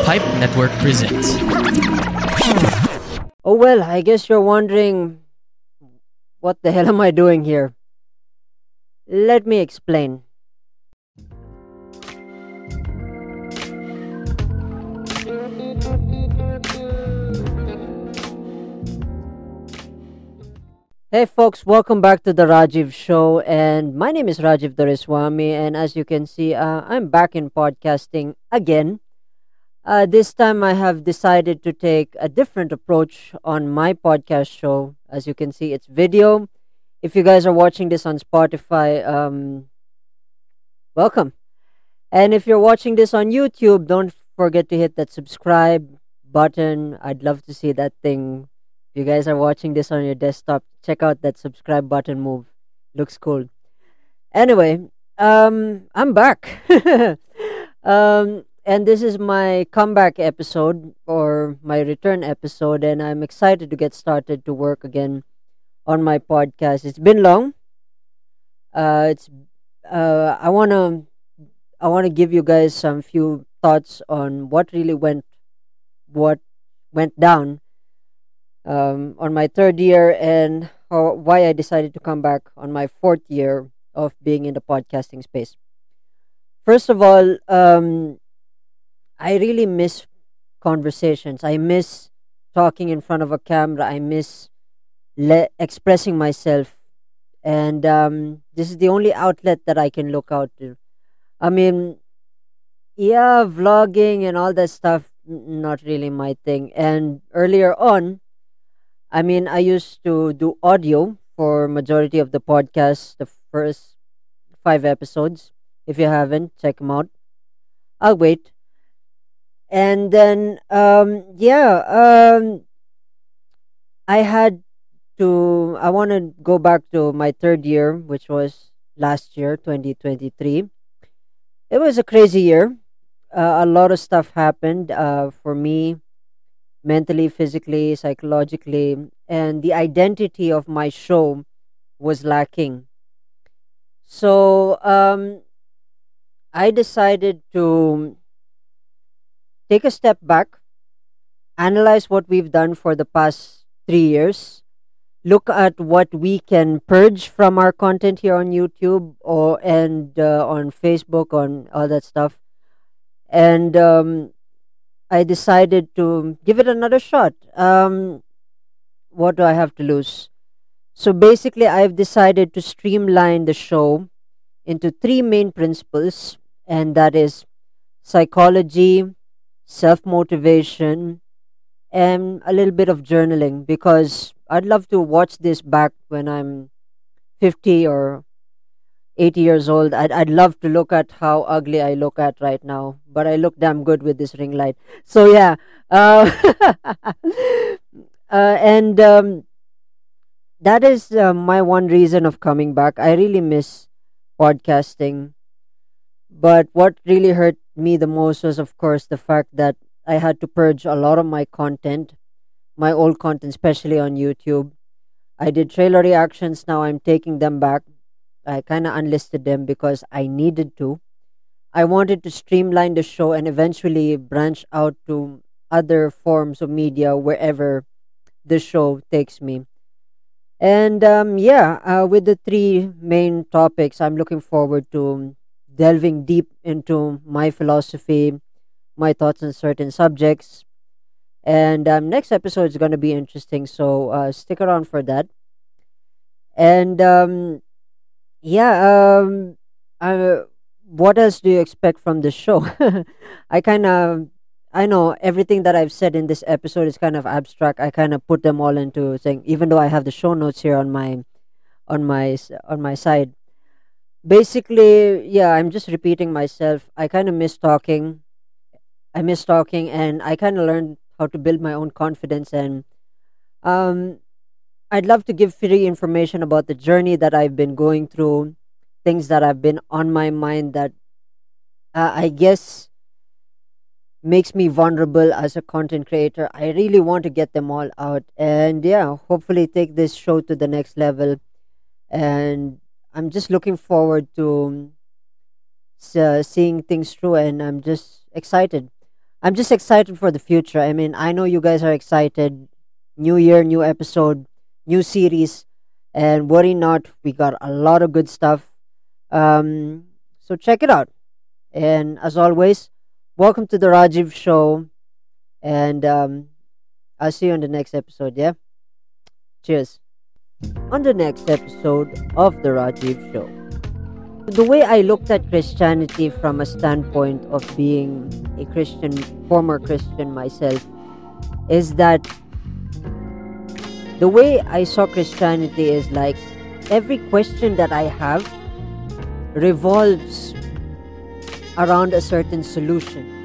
Hype Network presents. Oh well, I guess you're wondering what the hell am I doing here? Let me explain. Hey folks, welcome back to the Rajiv Show, and my name is Rajiv Doreswamy, and as you can see, I'm back in podcasting again. This time I have decided to take a different approach on my podcast show. As you can see, it's video. If you guys are watching this on Spotify, welcome. And if you're watching this on YouTube, don't forget to hit that subscribe button. I'd love to see that thing. If you guys are watching this on your desktop, check out that subscribe button move. Looks cool. Anyway, I'm back. And this is my comeback episode or my return episode, and I'm excited to get started to work again on my podcast. It's been long. It's I wanna give you guys some few thoughts on what went down on my third year and why I decided to come back on my fourth year of being in the podcasting space. First of all, I really miss conversations. I miss talking in front of a camera. I miss expressing myself, and this is the only outlet that I can look out to. I mean, yeah, vlogging and all that stuff, not really my thing. And earlier on, I mean, I used to do audio for majority of the podcasts, the first 5 episodes. If you haven't, check them out. I'll wait. And then, I had I want to go back to my third year, which was last year, 2023. It was a crazy year. A lot of stuff happened for me mentally, physically, psychologically, and the identity of my show was lacking. So I decided to take a step back, analyze what we've done for the past 3 years, look at what we can purge from our content here on YouTube or and on Facebook, on all that stuff, and I decided to give it another shot. What do I have to lose? So basically, I've decided to streamline the show into three main principles, and that is psychology, self motivation, and a little bit of journaling, because I'd love to watch this back when I'm 50 or 80 years old. I'd love to look at how ugly I look at right now, but I look damn good with this ring light. So yeah, and that is my one reason of coming back. I really miss podcasting, but what really hurt me the most was, of course, the fact that I had to purge a lot of my content, my old content, especially on YouTube. I did trailer reactions. Now I'm taking them back. I kind of unlisted them because I needed to. I wanted to streamline the show and eventually branch out to other forms of media wherever the show takes me. And with the three main topics, I'm looking forward to delving deep into my philosophy, my thoughts on certain subjects. And next episode is going to be interesting, so stick around for that. And yeah, what else do you expect from the show? I kind of, I know everything that I've said in this episode is kind of abstract. I kind of put them all into saying, even though I have the show notes here on my side. Basically, yeah, I'm just repeating myself. I kind of miss talking. I miss talking, and I kind of learned how to build my own confidence. And um, I'd love to give free information about the journey that I've been going through, things that have been on my mind that I guess makes me vulnerable as a content creator. I really want to get them all out, and yeah, hopefully take this show to the next level. And I'm just looking forward to seeing things through, and I'm just excited. I'm just excited for the future. I mean, I know you guys are excited. New year, new episode, new series, and worry not, we got a lot of good stuff. So check it out. And as always, welcome to the Rajiv Show. And I'll see you on the next episode. Yeah. Cheers. On the next episode of the Rajiv Show, the way I looked at Christianity from a standpoint of being a Christian, former Christian myself, is that the way I saw Christianity is like every question that I have revolves around a certain solution.